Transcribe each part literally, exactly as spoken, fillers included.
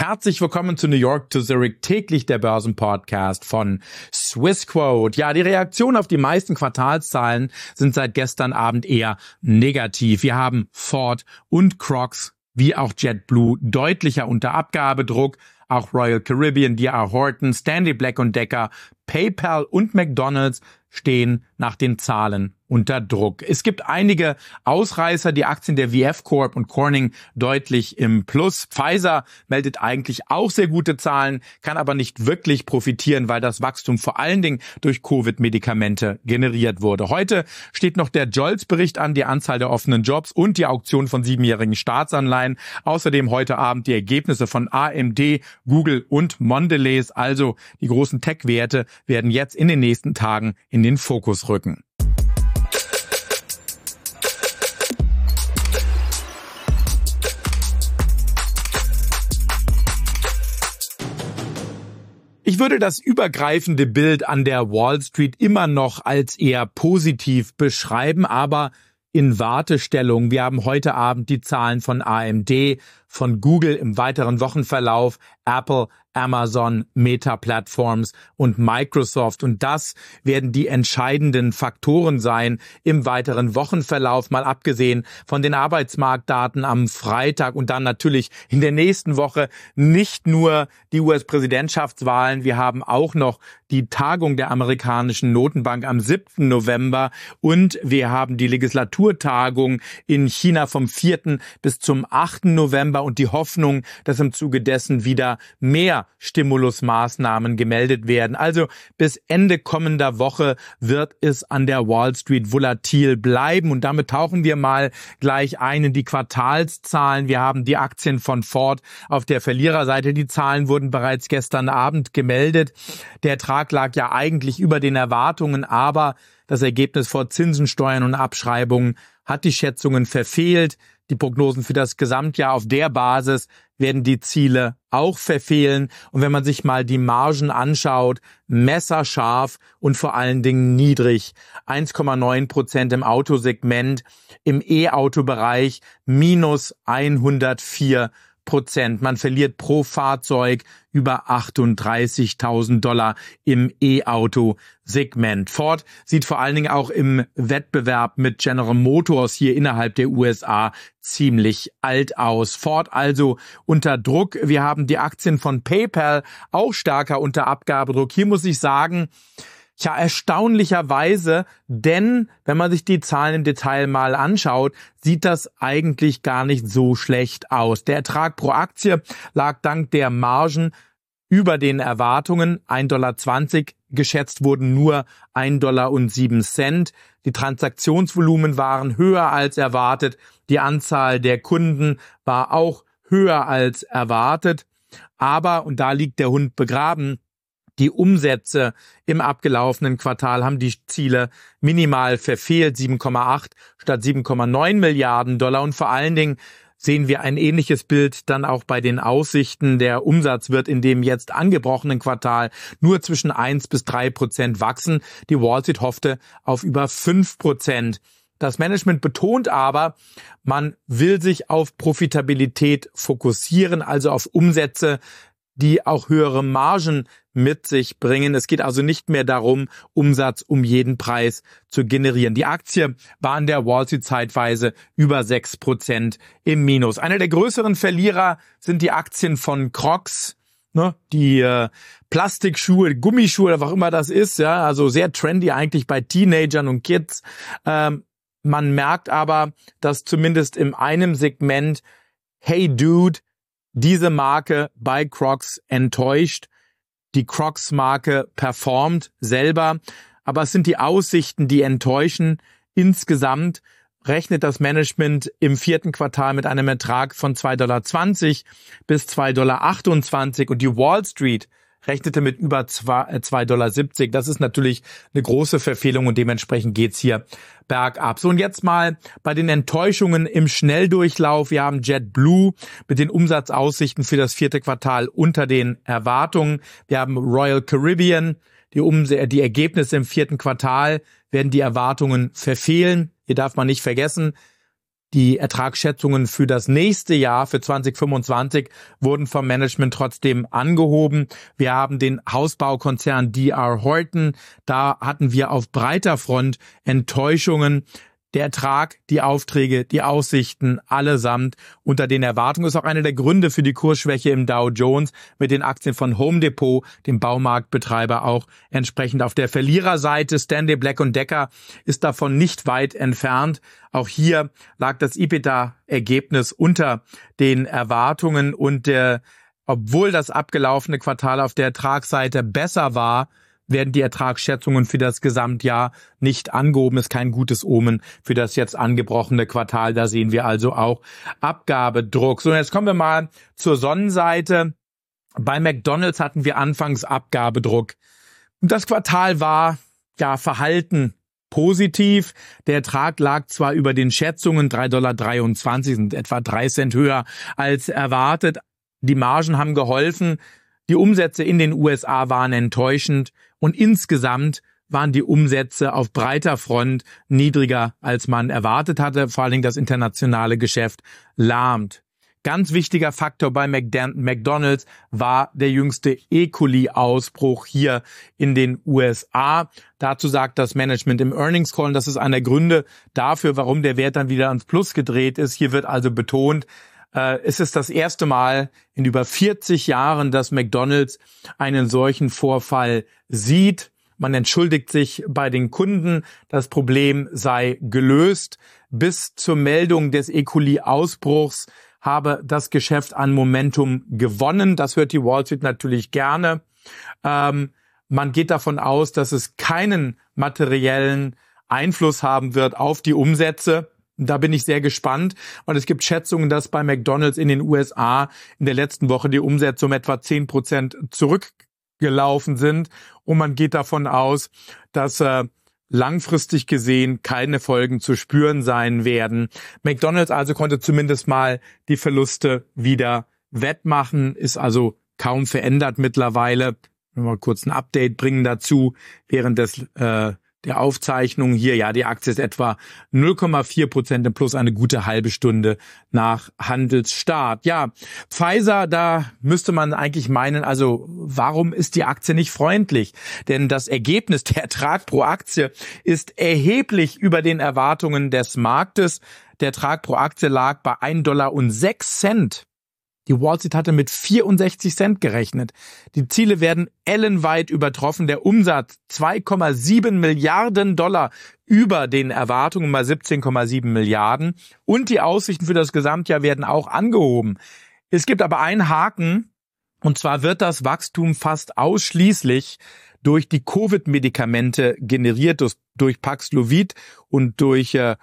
Herzlich willkommen zu New York to Zurich, täglich der Börsenpodcast von Swissquote. Ja, die Reaktion auf die meisten Quartalszahlen sind seit gestern Abend eher negativ. Wir haben Ford und Crocs wie auch JetBlue deutlicher unter Abgabedruck. Auch Royal Caribbean, D R Horton, Stanley Black und Decker, PayPal und McDonald's stehen nach den Zahlen unter Druck. Es gibt einige Ausreißer, die Aktien der V F Corp und Corning deutlich im Plus. Pfizer meldet eigentlich auch sehr gute Zahlen, kann aber nicht wirklich profitieren, weil das Wachstum vor allen Dingen durch Covid-Medikamente generiert wurde. Heute steht noch der Jolts-Bericht an, die Anzahl der offenen Jobs und die Auktion von siebenjährigen Staatsanleihen. Außerdem heute Abend die Ergebnisse von A M D, Google und Mondelez. Also die großen Tech-Werte werden jetzt in den nächsten Tagen in den Fokus rücken. Ich würde das übergreifende Bild an der Wall Street immer noch als eher positiv beschreiben, aber in Wartestellung. Wir haben heute Abend die Zahlen von A M D, von Google im weiteren Wochenverlauf, Apple, Amazon, Meta Platforms und Microsoft. Und das werden die entscheidenden Faktoren sein im weiteren Wochenverlauf, mal abgesehen von den Arbeitsmarktdaten am Freitag und dann natürlich in der nächsten Woche nicht nur die U S-Präsidentschaftswahlen. Wir haben auch noch die Tagung der amerikanischen Notenbank am siebten November und wir haben die Legislaturtagung in China vom vierten bis zum achten November und die Hoffnung, dass im Zuge dessen wieder mehr Stimulusmaßnahmen gemeldet werden. Also bis Ende kommender Woche wird es an der Wall Street volatil bleiben. Und damit tauchen wir mal gleich ein in die Quartalszahlen. Wir haben die Aktien von Ford auf der Verliererseite. Die Zahlen wurden bereits gestern Abend gemeldet. Der Ertrag lag ja eigentlich über den Erwartungen, aber das Ergebnis vor Zinsen, Steuern und Abschreibungen hat die Schätzungen verfehlt. Die Prognosen für das Gesamtjahr auf der Basis werden die Ziele auch verfehlen. Und wenn man sich mal die Margen anschaut, messerscharf und vor allen Dingen niedrig. eins Komma neun Prozent im Autosegment, im E-Auto-Bereich minus hundertvier Prozent. Man verliert pro Fahrzeug über achtunddreißigtausend Dollar im E-Auto-Segment. Ford sieht vor allen Dingen auch im Wettbewerb mit General Motors hier innerhalb der U S A ziemlich alt aus. Ford also unter Druck. Wir haben die Aktien von PayPal auch stärker unter Abgabedruck. Hier muss ich sagen, ja, erstaunlicherweise, denn wenn man sich die Zahlen im Detail mal anschaut, sieht das eigentlich gar nicht so schlecht aus. Der Ertrag pro Aktie lag dank der Margen über den Erwartungen, ein Komma zwanzig Dollar, geschätzt wurden nur ein Komma sieben Dollar. Die Transaktionsvolumen waren höher als erwartet, die Anzahl der Kunden war auch höher als erwartet, aber, und da liegt der Hund begraben, die Umsätze im abgelaufenen Quartal haben die Ziele minimal verfehlt, sieben Komma acht statt sieben Komma neun Milliarden Dollar. Und vor allen Dingen sehen wir ein ähnliches Bild dann auch bei den Aussichten. Der Umsatz wird in dem jetzt angebrochenen Quartal nur zwischen eins bis drei Prozent wachsen. Die Wall Street hoffte auf über fünf Prozent. Das Management betont aber, man will sich auf Profitabilität fokussieren, also auf Umsätze, die auch höhere Margen mit sich bringen. Es geht also nicht mehr darum, Umsatz um jeden Preis zu generieren. Die Aktie war an der Wall Street zeitweise über sechs Prozent im Minus. Einer der größeren Verlierer sind die Aktien von Crocs, ne, die äh, Plastikschuhe, Gummischuhe, was auch immer das ist, ja, also sehr trendy eigentlich bei Teenagern und Kids. Ähm, man merkt aber, dass zumindest in einem Segment Hey Dude diese Marke bei Crocs enttäuscht. Die Crocs-Marke performt selber, aber es sind die Aussichten, die enttäuschen. Insgesamt rechnet das Management im vierten Quartal mit einem Ertrag von zwei Komma zwanzig bis zwei Komma achtundzwanzig und die Wall Street rechnete mit über zwei Komma siebzig. Das ist natürlich eine große Verfehlung und dementsprechend geht's hier bergab. So, und jetzt mal bei den Enttäuschungen im Schnelldurchlauf. Wir haben JetBlue mit den Umsatzaussichten für das vierte Quartal unter den Erwartungen. Wir haben Royal Caribbean. Die, Umse- die Ergebnisse im vierten Quartal werden die Erwartungen verfehlen. Hier darf man nicht vergessen, Die Ertragsschätzungen für das nächste Jahr, für zwanzig fünfundzwanzig, wurden vom Management trotzdem angehoben. Wir haben den Hausbaukonzern D R Horton. Da hatten wir auf breiter Front Enttäuschungen. Der Ertrag, die Aufträge, die Aussichten allesamt unter den Erwartungen ist auch einer der Gründe für die Kursschwäche im Dow Jones mit den Aktien von Home Depot, dem Baumarktbetreiber, auch entsprechend auf der Verliererseite. Stanley Black und Decker ist davon nicht weit entfernt. Auch hier lag das EBITDA-Ergebnis unter den Erwartungen und äh, obwohl das abgelaufene Quartal auf der Ertragsseite besser war, werden die Ertragsschätzungen für das Gesamtjahr nicht angehoben. Ist kein gutes Omen für das jetzt angebrochene Quartal. Da sehen wir also auch Abgabedruck. So, jetzt kommen wir mal zur Sonnenseite. Bei McDonald's hatten wir anfangs Abgabedruck. Das Quartal war ja verhalten positiv. Der Ertrag lag zwar über den Schätzungen, drei Komma dreiundzwanzig Dollar, sind etwa drei Cent höher als erwartet. Die Margen haben geholfen. Die Umsätze in den U S A waren enttäuschend und insgesamt waren die Umsätze auf breiter Front niedriger, als man erwartet hatte. Vor allen Dingen das internationale Geschäft lahmt. Ganz wichtiger Faktor bei McDonald's war der jüngste E. coli-Ausbruch hier in den U S A. Dazu sagt das Management im Earnings Call, und das ist einer der Gründe dafür, warum der Wert dann wieder ans Plus gedreht ist. Hier wird also betont, es ist das erste Mal in über vierzig Jahren, dass McDonald's einen solchen Vorfall sieht. Man entschuldigt sich bei den Kunden, das Problem sei gelöst. Bis zur Meldung des E. coli-Ausbruchs habe das Geschäft an Momentum gewonnen. Das hört die Wall Street natürlich gerne. Ähm, man geht davon aus, dass es keinen materiellen Einfluss haben wird auf die Umsätze. Da bin ich sehr gespannt. Und es gibt Schätzungen, dass bei McDonald's in den U S A in der letzten Woche die Umsätze um etwa zehn Prozent zurückgelaufen sind. Und man geht davon aus, dass äh, langfristig gesehen keine Folgen zu spüren sein werden. McDonald's also konnte zumindest mal die Verluste wieder wettmachen, ist also kaum verändert mittlerweile. Mal kurz ein Update bringen dazu während des äh, der Aufzeichnung hier. Ja, die Aktie ist etwa null Komma vier Prozent im Plus, eine gute halbe Stunde nach Handelsstart. Ja, Pfizer, da müsste man eigentlich meinen, also warum ist die Aktie nicht freundlich? Denn das Ergebnis, der Ertrag pro Aktie, ist erheblich über den Erwartungen des Marktes. Der Ertrag pro Aktie lag bei ein Dollar und sechs Cent. Die Wall Street hatte mit vierundsechzig Cent gerechnet. Die Ziele werden ellenweit übertroffen. Der Umsatz zwei Komma sieben Milliarden Dollar über den Erwartungen, mal siebzehn Komma sieben Milliarden. Und die Aussichten für das Gesamtjahr werden auch angehoben. Es gibt aber einen Haken, und zwar wird das Wachstum fast ausschließlich durch die Covid-Medikamente generiert, durch Paxlovid und durch äh,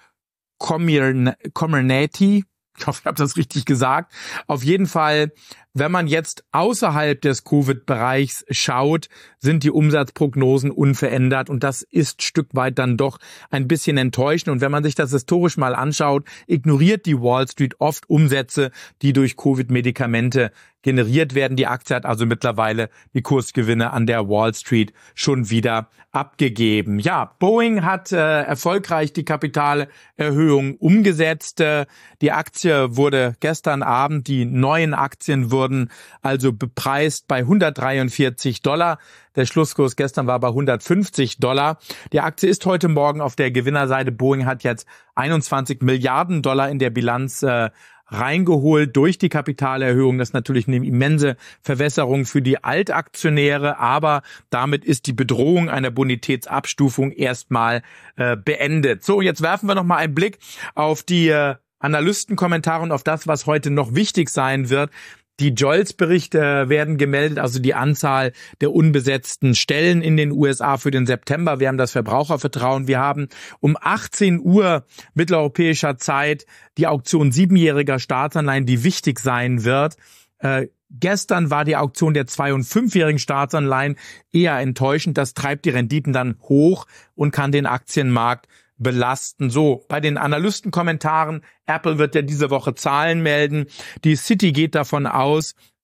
Comirnaty. Ich hoffe, ich habe das richtig gesagt. Auf jeden Fall, wenn man jetzt außerhalb des Covid-Bereichs schaut, sind die Umsatzprognosen unverändert und das ist Stück weit dann doch ein bisschen enttäuschend. Und wenn man sich das historisch mal anschaut, ignoriert die Wall Street oft Umsätze, die durch Covid-Medikamente generiert werden. Die Aktie hat also mittlerweile die Kursgewinne an der Wall Street schon wieder abgegeben. Ja, Boeing hat äh, erfolgreich die Kapitalerhöhung umgesetzt. Äh, die Aktie wurde gestern Abend, die neuen Aktien wurden also bepreist bei hundertdreiundvierzig Dollar. Der Schlusskurs gestern war bei hundertfünfzig Dollar. Die Aktie ist heute Morgen auf der Gewinnerseite. Boeing hat jetzt einundzwanzig Milliarden Dollar in der Bilanz äh, reingeholt durch die Kapitalerhöhung. Das ist natürlich eine immense Verwässerung für die Altaktionäre, aber damit ist die Bedrohung einer Bonitätsabstufung erstmal äh, beendet. So, jetzt werfen wir noch mal einen Blick auf die äh, Analystenkommentare und auf das, was heute noch wichtig sein wird. Die Jolts-Berichte werden gemeldet, also die Anzahl der unbesetzten Stellen in den U S A für den September. Wir haben das Verbrauchervertrauen. Wir haben um achtzehn Uhr mitteleuropäischer Zeit die Auktion siebenjähriger Staatsanleihen, die wichtig sein wird. Äh, gestern war die Auktion der zwei- und fünfjährigen Staatsanleihen eher enttäuschend. Das treibt die Renditen dann hoch und kann den Aktienmarkt belasten. So, bei den Analystenkommentaren, Apple wird ja diese Woche Zahlen melden. Die Citi geht davon aus,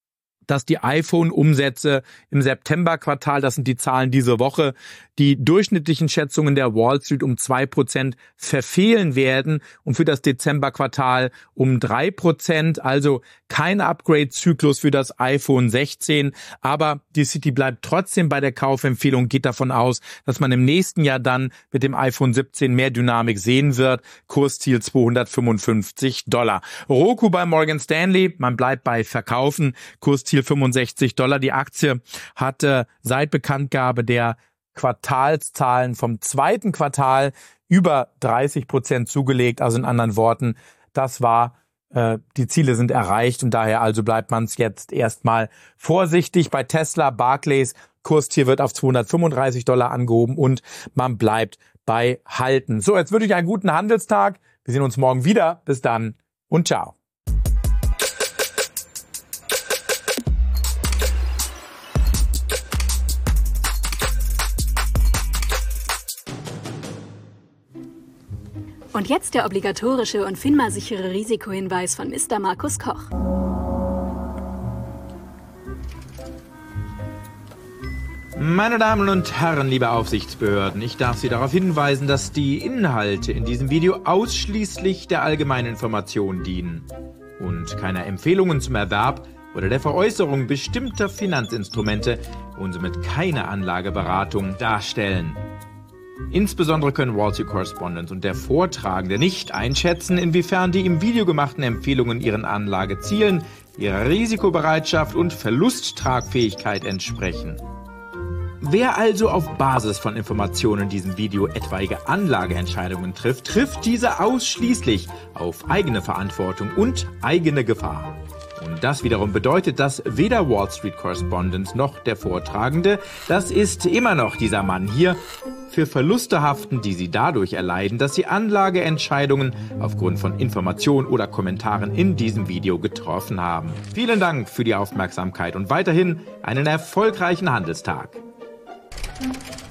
dass die iPhone-Umsätze im September-Quartal, das sind die Zahlen diese Woche, die durchschnittlichen Schätzungen der Wall Street um zwei Prozent verfehlen werden und für das Dezember-Quartal um drei Prozent. Also kein Upgrade-Zyklus für das iPhone sechzehn. Aber die Citi bleibt trotzdem bei der Kaufempfehlung, geht davon aus, dass man im nächsten Jahr dann mit dem iPhone siebzehn mehr Dynamik sehen wird. Kursziel zweihundertfünfundfünfzig Dollar. Roku bei Morgan Stanley, man bleibt bei Verkaufen. Kursziel fünfundsechzig Dollar. Die Aktie hatte seit Bekanntgabe der Quartalszahlen vom zweiten Quartal über dreißig Prozent zugelegt. Also in anderen Worten, das war, äh, die Ziele sind erreicht und daher also bleibt man es jetzt erstmal vorsichtig. Bei Tesla, Barclays, Kursziel wird auf zweihundertfünfunddreißig Dollar angehoben und man bleibt bei Halten. So, jetzt wünsche ich einen guten Handelstag. Wir sehen uns morgen wieder. Bis dann und ciao. Und jetzt der obligatorische und FINMA-sichere Risikohinweis von Mister Markus Koch. Meine Damen und Herren, liebe Aufsichtsbehörden, ich darf Sie darauf hinweisen, dass die Inhalte in diesem Video ausschließlich der allgemeinen Information dienen und keine Empfehlungen zum Erwerb oder der Veräußerung bestimmter Finanzinstrumente und somit keine Anlageberatung darstellen. Insbesondere können Wall Street Correspondent und der Vortragende nicht einschätzen, inwiefern die im Video gemachten Empfehlungen ihren Anlagezielen, ihrer Risikobereitschaft und Verlusttragfähigkeit entsprechen. Wer also auf Basis von Informationen in diesem Video etwaige Anlageentscheidungen trifft, trifft diese ausschließlich auf eigene Verantwortung und eigene Gefahr. Und das wiederum bedeutet, dass weder Wall Street Correspondent noch der Vortragende, das ist immer noch dieser Mann hier, für Verluste haften, die sie dadurch erleiden, dass sie Anlageentscheidungen aufgrund von Informationen oder Kommentaren in diesem Video getroffen haben. Vielen Dank für die Aufmerksamkeit und weiterhin einen erfolgreichen Handelstag.